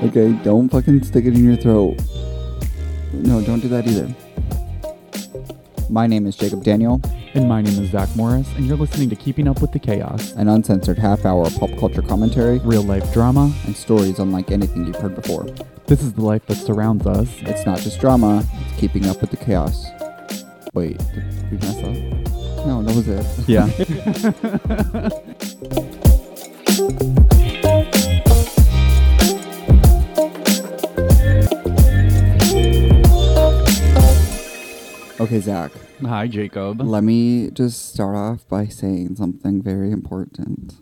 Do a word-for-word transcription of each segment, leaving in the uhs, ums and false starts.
Okay, don't fucking stick it in your throat. No, don't do that either. My name is Jacob Daniel. And my name is Zach Morris, and you're listening to Keeping Up with the Chaos, An uncensored half-hour pop culture commentary, real-life drama, and stories unlike anything you've heard before. This is the life that surrounds us. It's not just drama, it's keeping up with the chaos. Wait, did we mess up? No, that was it. Yeah. Okay, Zach. Hi, Jacob. Let me just start off by saying something very important.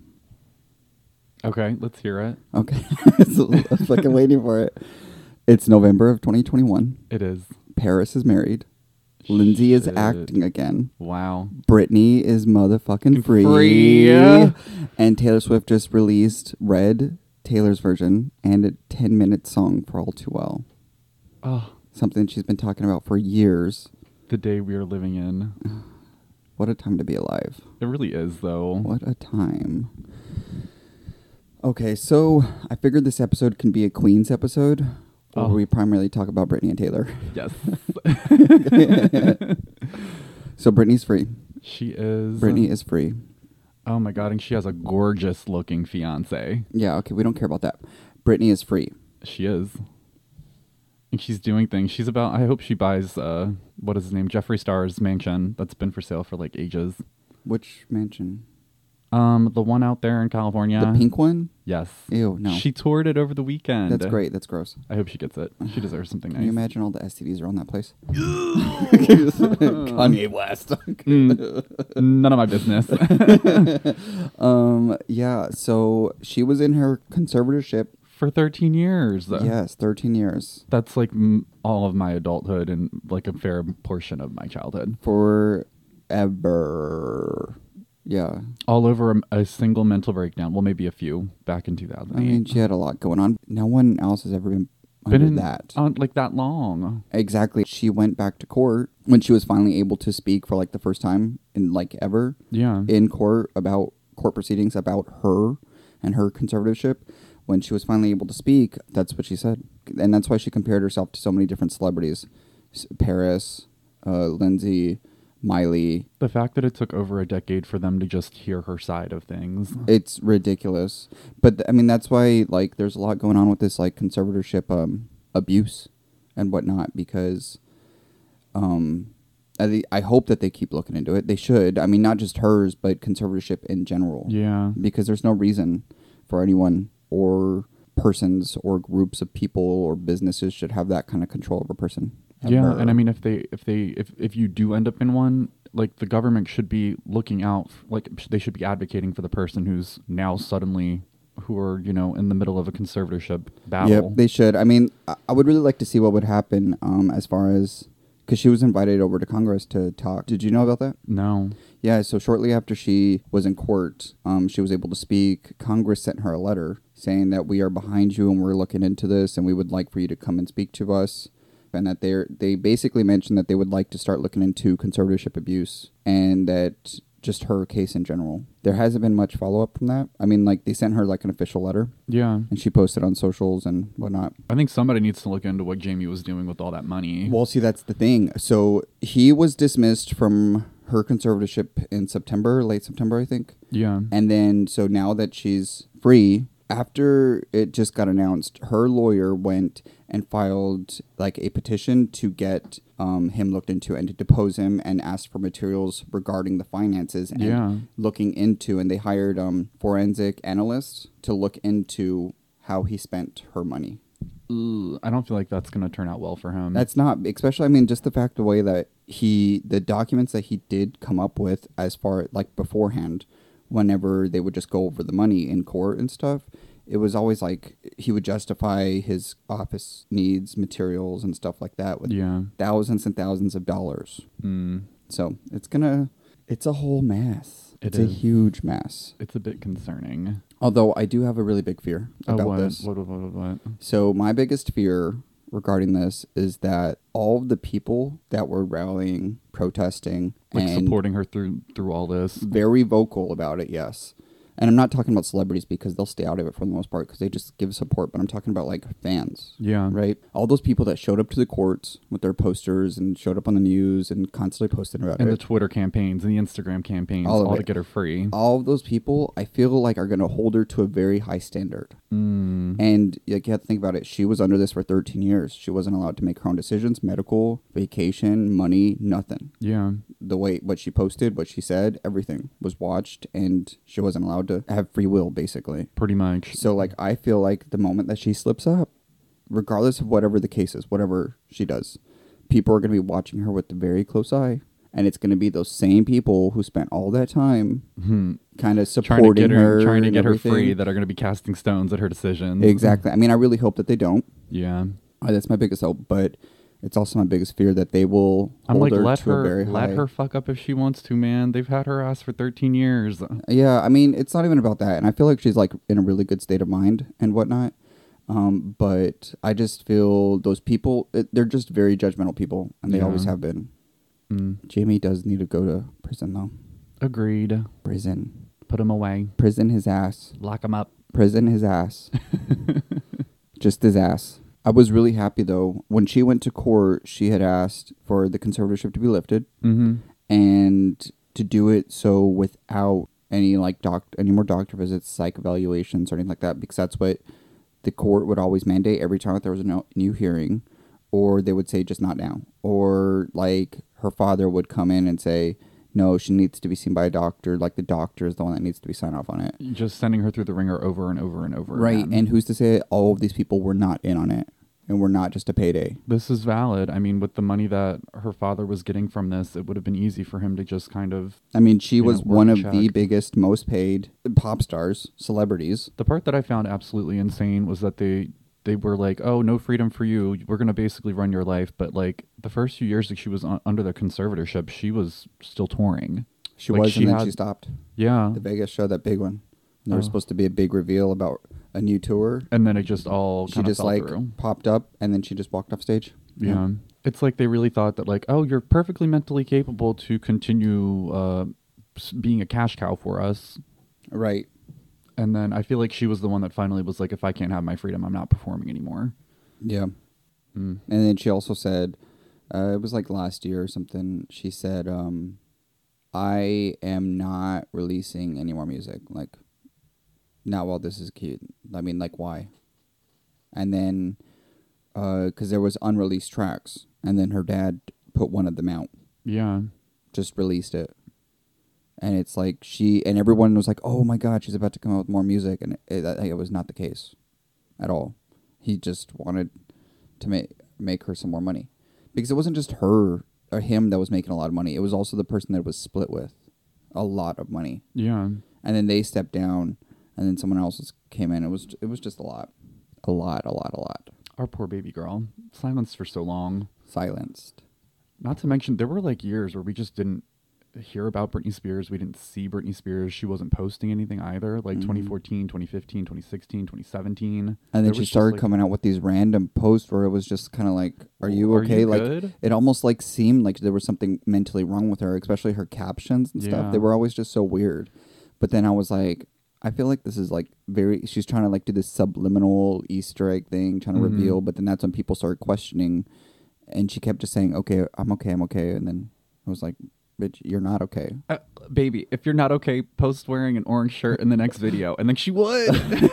Okay, let's hear it. Okay. So I'm fucking waiting for it. It's November of twenty twenty-one. It is. Paris is married. Lindsay is Shit. acting again. Wow. Britney is motherfucking free. Free. And Taylor Swift just released Red, Taylor's version, and a ten-minute song for All Too Well. Oh, Something she's been talking about for years. the day we are living in. What a time to be alive. It really is, though. What a time. Okay, so I figured this episode can be a Queens episode, where Oh. we primarily talk about Britney and Taylor. Yes. So Britney's free. She is. Britney is free. Oh my god, and she has a gorgeous looking fiance. Yeah, okay, we don't care about that. Britney is free. She is. And she's doing things. She's about, I hope she buys, uh, what is his name? Jeffree Star's mansion that's been for sale for like ages. Which mansion? Um, the one out there in California. The pink one? Yes. Ew, no. She toured it over the weekend. That's great. That's gross. I hope she gets it. She deserves something Can nice. you imagine all the S T Ds around that place? Kanye West. Mm, none of my business. um. Yeah. So she was in her conservatorship. For thirteen years. Yes, thirteen years. That's like m- all of my adulthood and like a fair portion of my childhood. Forever. Yeah. All over a, a single mental breakdown. Well, maybe a few back in two thousand eight. I mean, she had a lot going on. No one else has ever been Been under in that. uh, like that long. Exactly. She went back to court when she was finally able to speak for like the first time in like ever Yeah. in court about court proceedings about her and her conservatorship. When she was finally able to speak, that's what she said. And that's why she compared herself to so many different celebrities. S- Paris, uh, Lindsay, Miley. The fact that it took over a decade for them to just hear her side of things. It's ridiculous. But, th- I mean, that's why, like, there's a lot going on with this, like, conservatorship um, abuse and whatnot. Because um, I, I hope that they keep looking into it. They should. I mean, not just hers, but conservatorship in general. Yeah. Because there's no reason for anyone or persons or groups of people or businesses should have that kind of control over a person. Yeah, ever. and I mean, if they, if they, if if you do end up in one, like the government should be looking out, f- like sh- they should be advocating for the person who's now suddenly, who are you know in the middle of a conservatorship battle. Yep, they should. I mean, I, I would really like to see what would happen um, as far as, because she was invited over to Congress to talk. Did you know about that? No. Yeah, so shortly after she was in court, um, she was able to speak. Congress sent her a letter saying that we are behind you and we're looking into this and we would like for you to come and speak to us. And that they they basically mentioned that they would like to start looking into conservatorship abuse and that just her case in general. There hasn't been much follow-up from that. I mean, like, they sent her, like, an official letter. Yeah. And she posted on socials and whatnot. I think somebody needs to look into what Jamie was doing with all that money. Well, see, that's the thing. So he was dismissed from her conservatorship in September, late September, I think. Yeah. And then, so now that she's free, after it just got announced, her lawyer went and filed like a petition to get um, him looked into and to depose him and asked for materials regarding the finances and Yeah. looking into, and they hired um, forensic analysts to look into how he spent her money. Ugh, I don't feel like that's going to turn out well for him. That's not, especially, I mean, just the fact the way that he, the documents that he did come up with as far, like beforehand, whenever they would just go over the money in court and stuff, it was always like he would justify his office needs, materials, and stuff like that with yeah. thousands and thousands of dollars. Mm, So it's gonna, it's a whole mess. It it's is. a huge mess. it's a bit concerning. Although I do have a really big fear Oh, about what? this. What, what, what, what? So my biggest fear regarding this is that all of the people that were rallying, protesting, Like and supporting her through through all this. very vocal about it, yes, And I'm not talking about celebrities because they'll stay out of it for the most part because they just give support. But I'm talking about like fans. Yeah. Right? All those people that showed up to the courts with their posters and showed up on the news and constantly posted about And it. the Twitter campaigns and the Instagram campaigns, All all, of to it. get her free. All of those people, I feel like are going to hold her to a very high standard. Mm. And like, you have to think about it. She was under this for thirteen years. She wasn't allowed to make her own decisions, medical, vacation, money, nothing. Yeah. The way what she posted, what she said, everything was watched, and she wasn't allowed to have free will, basically. Pretty much. So, like, I feel like the moment that she slips up, regardless of whatever the case is, whatever she does, people are going to be watching her with a very close eye. And it's going to be those same people who spent all that time Hmm. kind of Trying to supporting get her, her, trying to and get her everything. free that are going to be casting stones at her decisions. Exactly. I mean, I really hope that they don't. Yeah. Uh, that's my biggest hope, but it's also my biggest fear that they will I'm hold like, her let to a her, very let high. her fuck up if she wants to, man. They've had her ass for thirteen years. Yeah, I mean, it's not even about that, and I feel like she's like in a really good state of mind and whatnot. Um, but I just feel those people, it, they're just very judgmental people, and they Yeah. always have been. Mm. Jamie does need to go to prison, though. Agreed. Prison. Put him away. Prison his ass. Lock him up. Prison his ass. Just his ass. I was really happy, though. When she went to court, she had asked for the conservatorship to be lifted Mm-hmm. and to do it so without any like doc any more doctor visits, psych evaluations, or anything like that, because that's what the court would always mandate every time that there was a no, new hearing, or they would say just not now, or like her father would come in and say no, she needs to be seen by a doctor, like the doctor is the one that needs to be signed off on it. Just sending her through the ringer over and over and over Right, again. and who's to say all of these people were not in on it and were not just a payday? This is valid. I mean, with the money that her father was getting from this, it would have been easy for him to just kind of... I mean, she You was know, work one a of the check. biggest, most paid pop stars, celebrities. The part that I found absolutely insane was that they they were like, oh, no freedom for you. We're going to basically run your life. But like the first few years that she was un- under the conservatorship, she was still touring. She Like, was, she and then had- she stopped. Yeah. The Vegas show, that big one. And there was Oh. supposed to be a big reveal about a new tour. And then it just all She kind of just fell like through. popped up, and then she just walked off stage. Yeah. It's like they really thought that like, oh, you're perfectly mentally capable to continue uh, s- being a cash cow for us. Right. And then I feel like she was the one that finally was like, if I can't have my freedom, I'm not performing anymore. Yeah. Mm. And then she also said, uh, it was like last year or something, she said, um, I am not releasing any more music. Like, not while this is cute. I mean, like, why? And then, because there was unreleased tracks, and then her dad put one of them out. Yeah. Just released it. And it's like she, and everyone was like, oh my God, she's about to come out with more music. And it, it, it was not the case at all. He just wanted to make make her some more money. Because it wasn't just her or him that was making a lot of money. It was also the person that it was split with a lot of money. Yeah. And then they stepped down, and then someone else was, came in. It was it was just a lot. A lot, a lot, a lot. Our poor baby girl. Silenced for so long. Silenced. Not to mention, there were like years where we just didn't hear about Britney Spears. We didn't see Britney Spears. She wasn't posting anything either. Like Mhm. twenty fourteen, twenty fifteen, twenty sixteen, twenty seventeen. And There then was she just, started like- coming out with these random posts where it was just kind of like, are you Are okay? you like, good? it almost like seemed like there was something mentally wrong with her, especially her captions and Yeah. stuff. They were always just so weird. But then I was like, I feel like this is like very, she's trying to like do this subliminal Easter egg thing, trying to Mhm. reveal. But then that's when people started questioning. And she kept just saying, okay, I'm okay, I'm okay. And then I was like, bitch, you're not okay. Uh, baby, if you're not okay, post wearing an orange shirt in the next video. And then she would.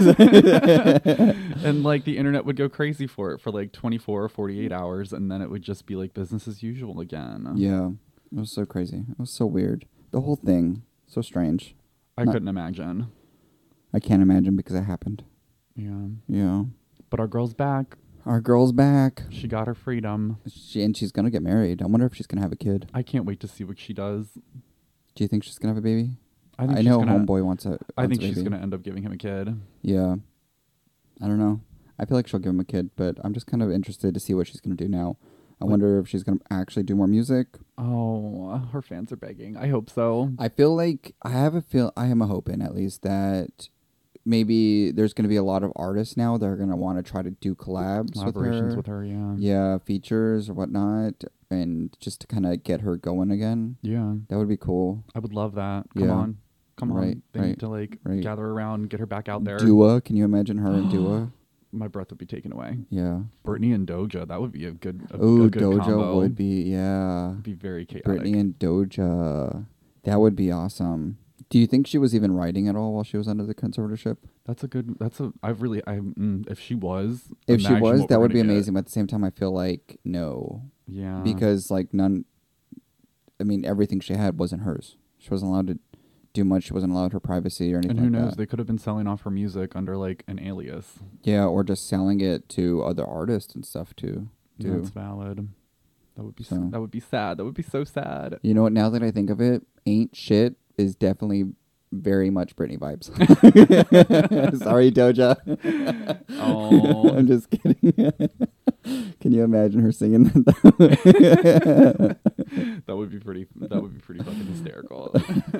And like the internet would go crazy for it for like twenty-four or forty-eight hours. And then it would just be like business as usual again. Yeah. It was so crazy. It was so weird. The whole thing, so strange. I Not- couldn't imagine. I can't imagine because it happened. Yeah. Yeah. But our girl's back. Our girl's back. She got her freedom. She, and she's going to get married. I wonder if she's going to have a kid. I can't wait to see what she does. Do you think she's going to have a baby? I think I she's know gonna, Homeboy wants a I wants think a she's baby. going to end up giving him a kid. Yeah. I don't know. I feel like she'll give him a kid, but I'm just kind of interested to see what she's going to do now. I What- wonder if she's going to actually do more music. Oh, her fans are begging. I hope so. I feel like I have a feel I am a hoping at least that maybe there's going to be a lot of artists now that are going to want to try to do collabs with Collaborations her. with her, yeah. Yeah, features or whatnot, and just to kind of get her going again. Yeah. That would be cool. I would love that. Come Yeah. on. Come on, Right, they right, need to like right. gather around, get her back out there. Dua, can you imagine her and Dua? My breath would be taken away. Yeah. Brittany and Doja, that would be a good. A, Ooh, a good Doja combo. would be, yeah. It'd be very chaotic. Brittany and Doja. That would be awesome. Do you think she was even writing at all while she was under the conservatorship? That's a good. That's a. I've really. I. Mm, if she was. If she imagine was, what that we're would be gonna get. amazing. But at the same time, I feel like no. Yeah. Because, like, none. I mean, everything she had wasn't hers. She wasn't allowed to do much. She wasn't allowed her privacy or anything And who like knows? that. They could have been selling off her music under like an alias. Yeah, or just selling it to other artists and stuff, too. too. That's valid. That would be. So. So. That would be sad. That would be so sad. You know what? Now that I think of it, Ain't Shit is definitely very much Britney vibes. Sorry, Doja. Oh. I'm just kidding. Can you imagine her singing that? That would be pretty. That would be pretty fucking hysterical.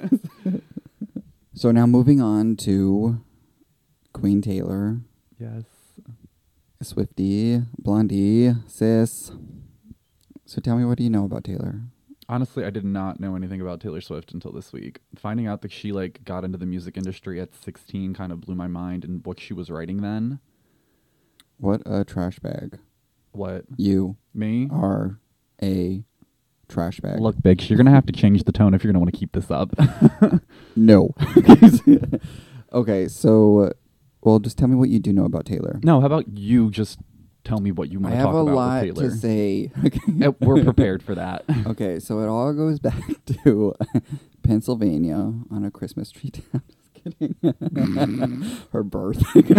So now moving on to Queen Taylor, Yes. Swiftie, Blondie, Sis. So tell me, what do you know about Taylor? Honestly, I did not know anything about Taylor Swift until this week. Finding out that she like got into the music industry at sixteen kind of blew my mind, and what she was writing then. What a trash bag. What? You Me? are a trash bag. Look, Biggs, you're gonna have to change the tone if you're gonna want to keep this up. No. Okay, so, uh, well, just tell me what you do know about Taylor. No, how about you just tell me what you I want to have talk a about lot with Taylor? to say. Uh, We're prepared for that. Okay, so it all goes back to Pennsylvania on a Christmas tree town. Just kidding. Her birth.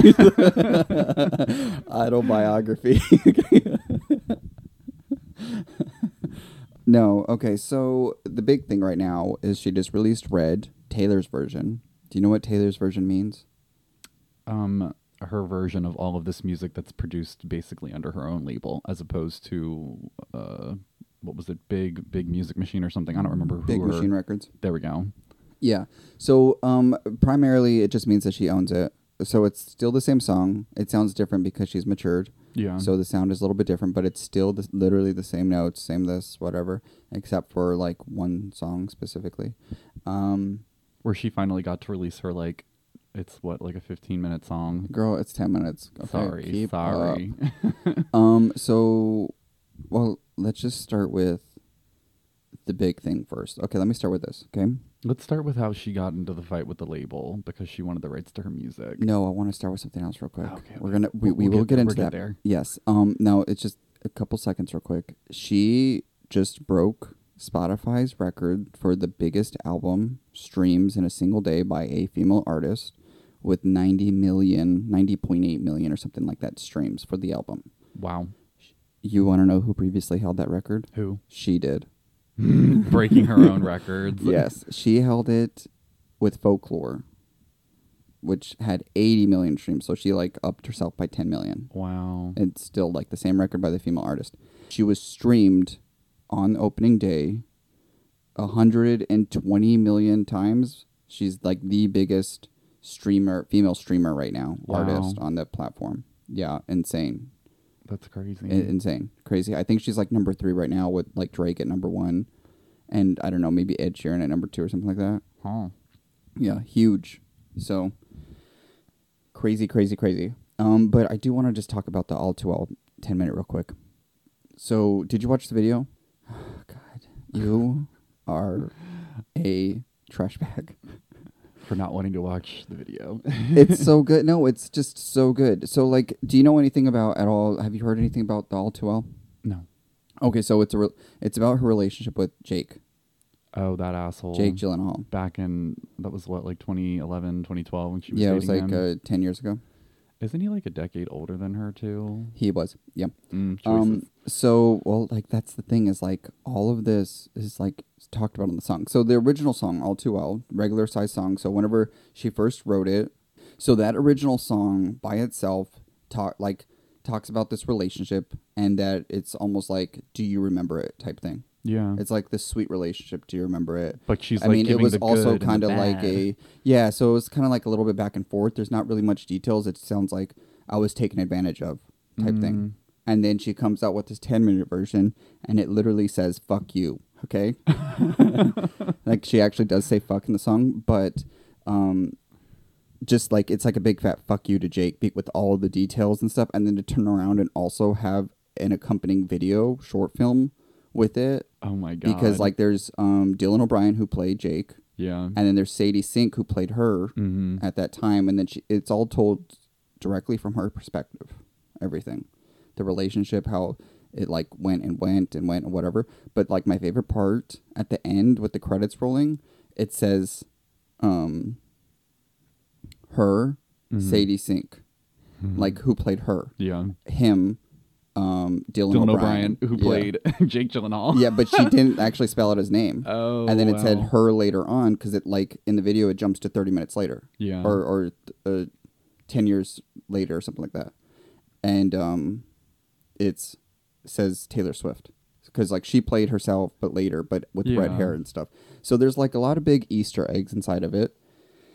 Autobiography. No, okay, so the big thing right now is she just released Red, Taylor's version. Do you know what Taylor's version means? Um, her version of all of this music that's produced basically under her own label, as opposed to uh, what was it, Big Big Music Machine or something? I don't remember. Who Big her- Machine Records. There we go. Yeah. So um, primarily it just means that she owns it. So it's still the same song. It sounds different because she's matured. Yeah. So the sound is a little bit different, but it's still the, literally the same notes, same this, whatever, except for like one song specifically. Um, Where she finally got to release her like, it's what, like a fifteen minute song. girl, it's ten minutes. Okay, Sorry, keep sorry. up. Um. So, well, let's just start with the big thing first. Okay, let me start with this. Okay. Let's start with how she got into the fight with the label because she wanted the rights to her music. No, I want to start with something else real quick. Okay, We're okay. gonna we, We'll- we we'll will get- get, into we'll that. get there. Yes. Um. No, it's just a couple seconds real quick. She just broke Spotify's record for the biggest album streams in a single day by a female artist with ninety million, ninety point eight million or something like that streams for the album. Wow. You want to know who previously held that record? Who? She did. Breaking her own records. Yes, she held it with Folklore, which had eighty million streams. So she like upped herself by ten million. Wow. It's still like the same record by the female artist. She was streamed on opening day one hundred twenty million times. She's like the biggest streamer, female streamer right now, Wow. artist on the platform. Yeah, insane. That's crazy. I- insane. Crazy. I think she's like number three right now with like Drake at number one. And I don't know, maybe Ed Sheeran at number two or something like that. Huh. Yeah, huge. So crazy, crazy, crazy. Um, but I do want to just talk about the All Too Well ten minute real quick. So did you watch the video? Oh, God, you are a trash bag. For not wanting to watch the video. It's so good. No, it's just so good. So like, do you know anything about at all? Have you heard anything about the All Too Well? No. Okay, so it's a re- it's about her relationship with Jake. Oh, that asshole. Jake Gyllenhaal. Back in, that was what, like twenty eleven, twenty twelve when she was Yeah, it dating was like him? uh, ten years ago. Isn't he like a decade older than her too? He was. Yeah. Mm, choices. Um. So, well, like that's the thing is like all of this is like talked about in the song. So the original song, All Too Well, regular size song. So whenever she first wrote it, so that original song by itself talk like talks about this relationship and that it's almost like, do you remember it type thing. yeah. It's like this sweet relationship. Do you remember it? But she's I like mean, it giving was the also good and kind the of like bad. a yeah. So it was kind of like a little bit back and forth. There's not really much details. It sounds like I was taken advantage of type Mm. thing. And then she comes out with this ten minute version, and it literally says "fuck you." Okay, like she actually does say "fuck" in the song, but Um, just like it's like a big fat fuck you to Jake be- with all the details and stuff, and then to turn around and also have an accompanying video short film with it. Oh my god! Because like there's um Dylan O'Brien who played Jake, yeah, and then there's Sadie Sink who played her mm-hmm. at that time, and then she, it's all told directly from her perspective. Everything, the relationship, how it like went and went and went and whatever. But like my favorite part at the end with the credits rolling, it says, um, her, mm-hmm. Sadie Sink, mm-hmm. like who played her, yeah, him. Um, Dylan, Dylan O'Brien, O'Brien, who played yeah. Jake Gyllenhaal. Yeah, but she didn't actually spell out his name. Oh, and then it wow. said her later on because it like in the video it jumps to thirty minutes later. Yeah, or or uh, ten years later or something like that, and um, it's says Taylor Swift because like she played herself but later, but with yeah. red hair and stuff. So there's like a lot of big Easter eggs inside of it,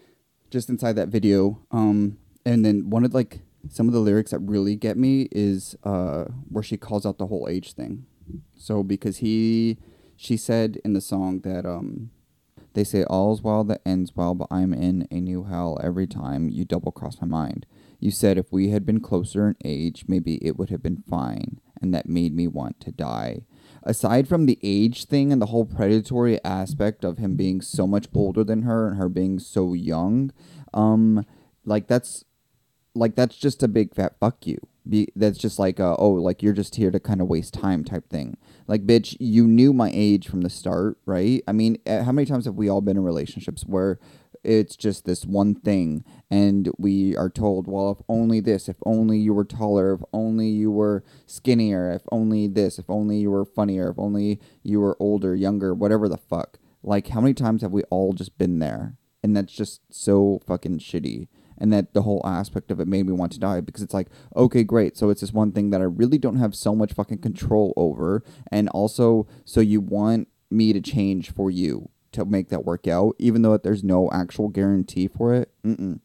just inside that video. Um, and then one of like. Some of the lyrics that really get me is uh, where she calls out the whole age thing. So because he, she said in the song that um, they say all's well that ends well, but I'm in a new hell every time you double cross my mind. You said if we had been closer in age, maybe it would have been fine, and that made me want to die. Aside from the age thing and the whole predatory aspect of him being so much older than her and her being so young, um, like that's. Like, that's just a big fat fuck you. Be, that's just like, a, oh, like, you're just here to kind of waste time type thing. Like, bitch, you knew my age from the start, right? I mean, how many times have we all been in relationships where it's just this one thing and we are told, well, if only this, if only you were taller, if only you were skinnier, if only this, if only you were funnier, if only you were older, younger, whatever the fuck. Like, how many times have we all just been there? And that's just so fucking shitty. And that the whole aspect of it made me want to die because it's like, okay, great. So it's this one thing that I really don't have so much fucking control over. And also, so you want me to change for you to make that work out, even though there's no actual guarantee for it. Mm-mm.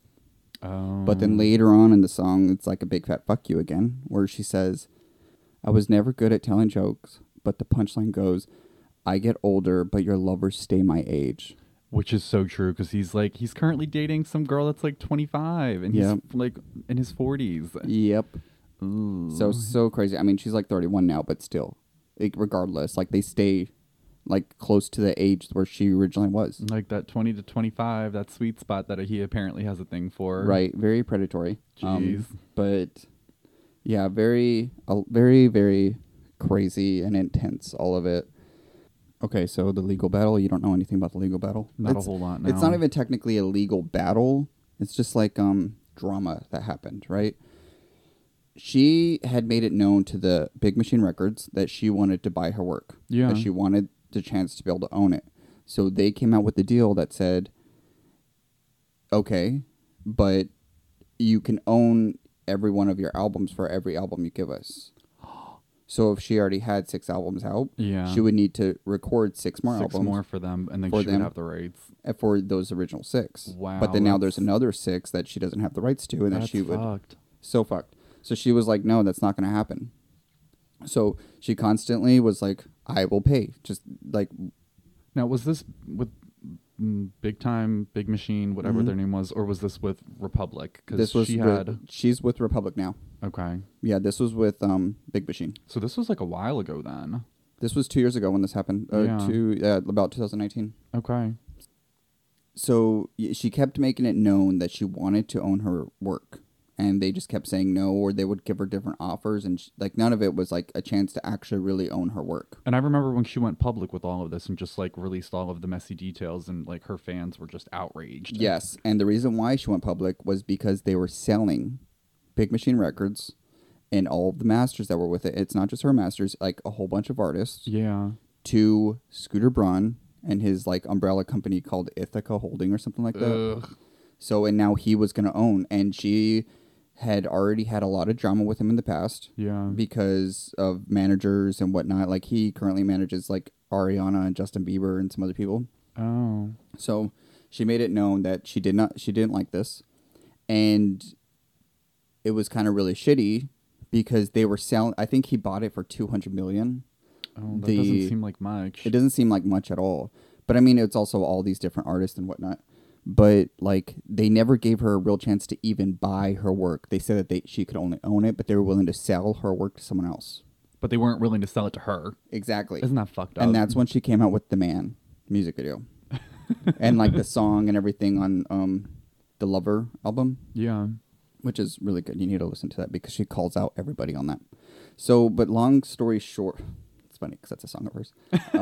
Um. But then later on in the song, it's like a big fat fuck you again, where she says, I was never good at telling jokes, but the punchline goes, I get older, but your lovers stay my age. Which is so true because he's like he's currently dating some girl that's like twenty-five and he's yep. like in his forties. Yep. Ooh. So so crazy. I mean, she's like thirty-one now, but still, like, regardless, like they stay like close to the age where she originally was. Like that twenty to twenty-five, that sweet spot that he apparently has a thing for. Right. Very predatory. Jeez. Um, but yeah, very, uh, very, very crazy and intense. All of it. Okay, so the legal battle, you don't know anything about the legal battle? Not it's, a whole lot, no. It's not even technically a legal battle. It's just like um drama that happened, right? She had made it known to the Big Machine Records that she wanted to buy her work. Yeah. That she wanted the chance to be able to own it. So they came out with the deal that said, okay, but you can own every one of your albums for every album you give us. So if she already had six albums out, yeah. she would need to record six more six albums. Six more for them, and then for she them, would have the rights. For those original six. Wow. But then now there's another six that she doesn't have the rights to, and that's that she would... fucked. So fucked. So she was like, no, that's not going to happen. So she constantly was like, I will pay. Just like... Now, was this with mm, Big Time, Big Machine, whatever mm-hmm. their name was, or was this with Republic? Because she had... With, she's with Republic now. Okay. Yeah, this was with um, Big Machine. So this was like a while ago then. This was two years ago when this happened. Uh, yeah. Two, uh, about twenty nineteen. Okay. So she kept making it known that she wanted to own her work. And they just kept saying no, or they would give her different offers. And she, like none of it was like a chance to actually really own her work. And I remember when she went public with all of this and just like released all of the messy details, and like her fans were just outraged. Yes. And the reason why she went public was because they were selling Big Machine Records and all of the masters that were with it. It's not just her masters, like a whole bunch of artists. Yeah. To Scooter Braun and his like umbrella company called Ithaca Holding or something like that. Ugh. So, and now he was going to own, and she had already had a lot of drama with him in the past. Yeah. Because of managers and whatnot. Like he currently manages like Ariana and Justin Bieber and some other people. Oh. So she made it known that she did not, she didn't like this. And it was kind of really shitty because they were selling, I think he bought it for two hundred million dollars. Oh, that the, doesn't seem like much. It doesn't seem like much at all. But I mean, it's also all these different artists and whatnot. but like they never gave her a real chance to even buy her work. They said that they she could only own it, but they were willing to sell her work to someone else. But they weren't willing to sell it to her. Exactly. Isn't that fucked up? And that's when she came out with The Man music video. And like the song and everything on um the Lover album. Yeah. Which is really good. You need to listen to that because she calls out everybody on that. So, but long story short, it's funny because that's a song of hers.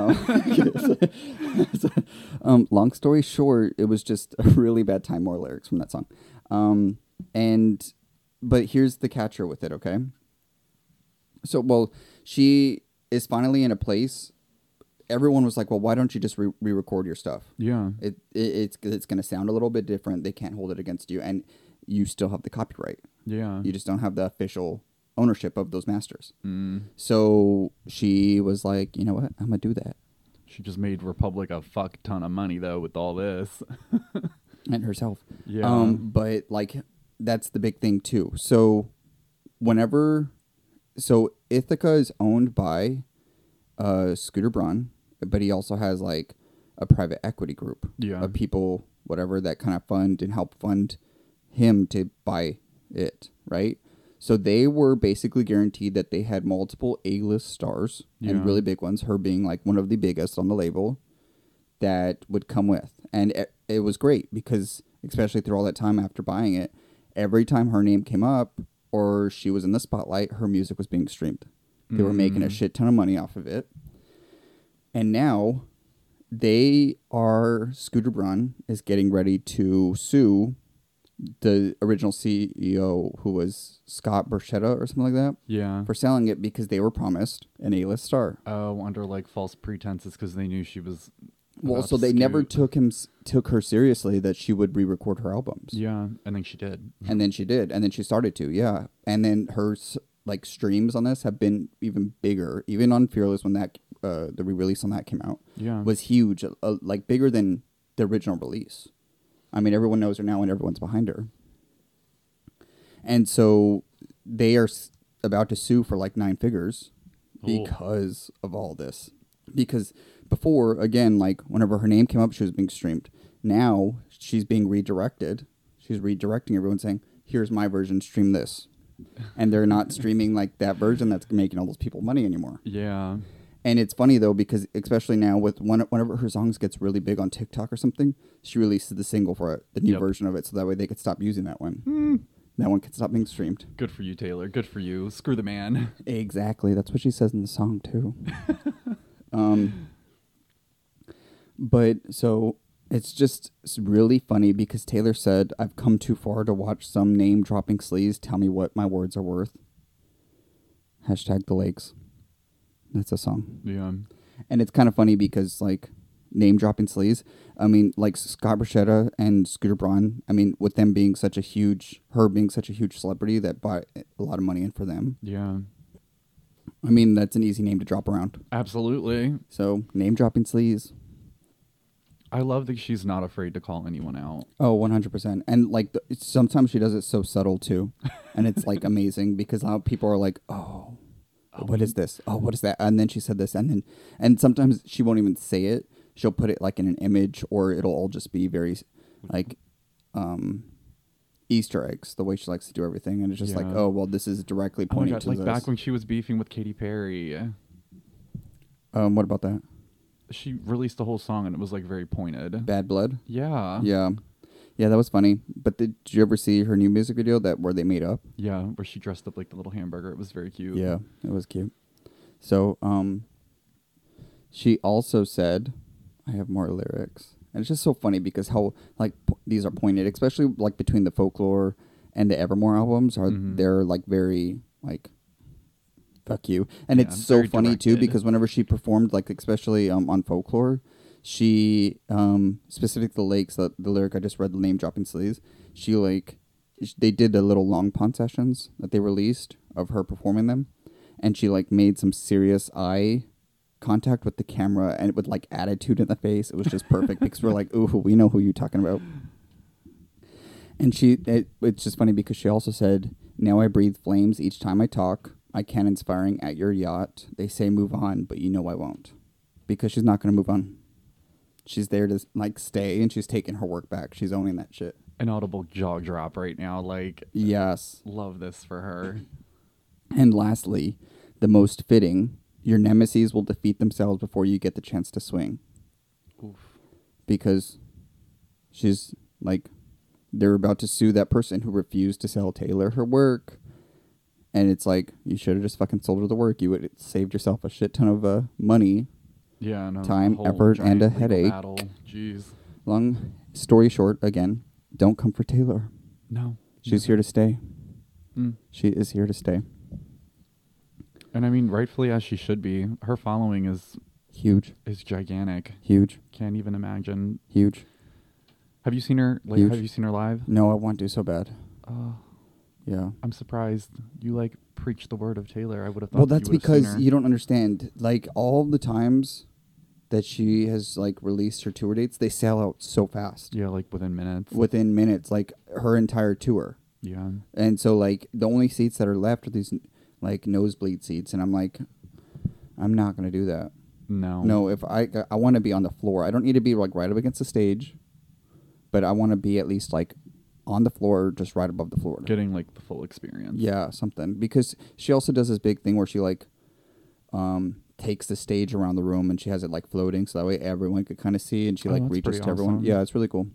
um, so, um, long story short, it was just a really bad time. More lyrics from that song. Um, and, but here's the catcher with it, okay? So, well, she is finally in a place. Everyone was like, well, why don't you just re- re-record your stuff? Yeah. It, it It's, it's going to sound a little bit different. They can't hold it against you. And you still have the copyright. Yeah. You just don't have the official ownership of those masters. Mm. So she was like, you know what? I'm going to do that. She just made Republic a fuck ton of money, though, with all this. And herself. Yeah. Um, but, like, that's the big thing, too. So whenever... So Ithaca is owned by uh, Scooter Braun, but he also has, like, a private equity group Yeah. of people, whatever, that kind of fund and help fund him to buy it, right? So they were basically guaranteed that they had multiple A-list stars Yeah. and really big ones, her being like one of the biggest on the label, that would come with. And it, it was great because, especially through all that time after buying it, every time her name came up or she was in the spotlight, her music was being streamed. They mm. were making a shit ton of money off of it. And now they are, Scooter Braun is getting ready to sue the original C E O, who was Scott Borchetta or something like that, Yeah. for selling it because they were promised an A-list star. Oh, under like false pretenses because they knew she was. Well, about so to they never scoot. took him s- took her seriously that she would re-record her albums. Yeah, and then she did. And then she did, and then she started to, yeah. And then her s- like streams on this have been even bigger, even on Fearless when that uh, the re-release on that came out. Yeah. Was huge, uh, like bigger than the original release. I mean, everyone knows her now and everyone's behind her. And so they are s- about to sue for like nine figures Ooh. because of all this. Because before, again, like whenever her name came up, she was being streamed. Now she's being redirected. She's redirecting everyone saying, here's my version, stream this. And they're not streaming like that version that's making all those people money anymore. Yeah. And it's funny, though, because especially now with one, whenever her songs gets really big on TikTok or something, she releases the single for it, the new Yep. version of it, so that way they could stop using that one. Mm. That one could stop being streamed. Good for you, Taylor. Good for you. Screw the man. Exactly. That's what she says in the song, too. um, but so it's just it's really funny because Taylor said, I've come too far to watch some name-dropping sleaze tell me what my words are worth. Hashtag the lakes. That's a song. Yeah. And it's kind of funny because, like, name-dropping sleaze, I mean, like, Scott Borchetta and Scooter Braun, I mean, with them being such a huge, her being such a huge celebrity that bought a lot of money in for them. Yeah. I mean, that's an easy name to drop around. Absolutely. So, name-dropping sleaze. I love that she's not afraid to call anyone out. Oh, one hundred percent. And, like, the, sometimes she does it so subtle, too. And it's, like, amazing because now people are like, oh, Oh, what is this? Oh, what is that? And then she said this. And then, and sometimes she won't even say it. She'll put it, like, in an image, or it'll all just be very, like, um, Easter eggs, the way she likes to do everything. And it's just Yeah. like, oh, well, this is directly Oh my pointing God, to like this. back when she was beefing with Katy Perry. um, what about that? She released the whole song and it was like very pointed. Bad Blood? Yeah. Yeah. Yeah, that was funny. But did you ever see her new music video that where they made up? Yeah, where she dressed up like the little hamburger. It was very cute. Yeah, it was cute. So, um, she also said, I have more lyrics. And it's just so funny because how, like, po- these are pointed, especially, like, between the Folklore and the Evermore albums, are Mhm. they're, like, very, like, fuck you. And Yeah, it's so very funny, too, directed. because whenever she performed, like, especially um, on Folklore, she, um, specific to the Lakes, the, the lyric I just read, the name dropping sleaze, she, like, sh- they did the little long pond sessions that they released of her performing them. And she, like, made some serious eye contact with the camera and with, like, attitude in the face. It was just perfect because we're like, ooh, we know who you're talking about. And she, it, it's just funny because she also said, now I breathe flames each time I talk. I can inspiring at your yacht. They say move on, but you know I won't. Because she's not going to move on. She's there to like stay, and she's taking her work back. She's owning that shit. An audible jaw drop right now. Like, yes. Love this for her. And lastly, the most fitting, your nemesis will defeat themselves before you get the chance to swing. Oof. Because she's like, they're about to sue that person who refused to sell Taylor her work. And it's like, you should have just fucking sold her the work. You would have saved yourself a shit ton of uh, money. Yeah, no, time, whole effort, and a giant legal headache. Battle. Jeez. Long story short, again, don't come for Taylor. No. She's here to stay. Mm. She is here to stay. And I mean, rightfully as she should be. Her following is huge. Is gigantic. Huge. Can't even imagine. Huge. Have you seen her? Like, Huge. have you seen her live? No, I want to so bad. Oh. Yeah. I'm surprised you like preach the word of Taylor. I would have thought. Well, that that's you would've seen because her. you don't understand. Like, all the times that she has like released her tour dates, they sell out so fast. Yeah, like within minutes. Within minutes, like her entire tour. Yeah. And so like the only seats that are left are these like nosebleed seats, and I'm like, I'm not gonna do that. No. No, if I I want to be on the floor. I don't need to be like right up against the stage, but I want to be at least like on the floor, just right above the floor. Getting like the full experience. Yeah, something. Because she also does this big thing where she like um takes the stage around the room, and she has it like floating, so that way everyone could kind of see, and she Oh, like that's reaches pretty to everyone. awesome. Yeah, it's really cool.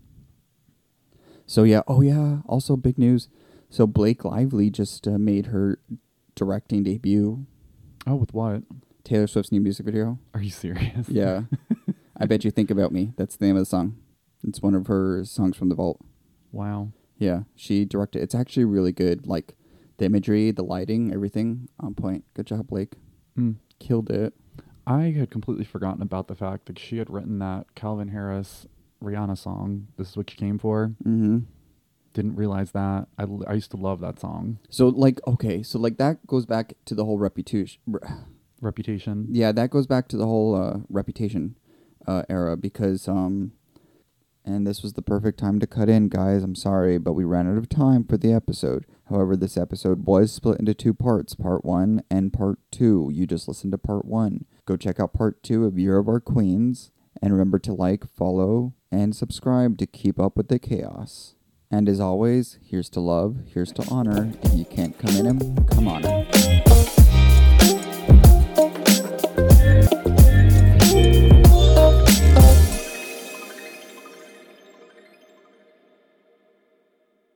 So yeah, oh yeah, also big news. So Blake Lively just uh, made her directing debut. Oh, with what? Taylor Swift's new music video. Are you serious? Yeah. I Bet You Think About Me. That's the name of the song. It's one of her songs from The Vault. Wow. Yeah, she directed. It's actually really good. Like the imagery, the lighting, everything on point. Good job, Blake. Mm. Killed it. I had completely forgotten about the fact that she had written that Calvin Harris Rihanna song. This is what you came for. Mm-hmm. Didn't realize that. I, l- I used to love that song. So like, okay, so like that goes back to the whole reputation. Reputation. Yeah, that goes back to the whole uh, Reputation uh, era because, um, and this was the perfect time to cut in, guys. I'm sorry, but we ran out of time for the episode. However, this episode was split into two parts, part one and part two. You just listened to part one. Go check out part two of Year of Our Queens. And remember to like, follow, and subscribe to keep up with the chaos. And as always, here's to love, here's to honor. If you can't come in 'em, come on 'em.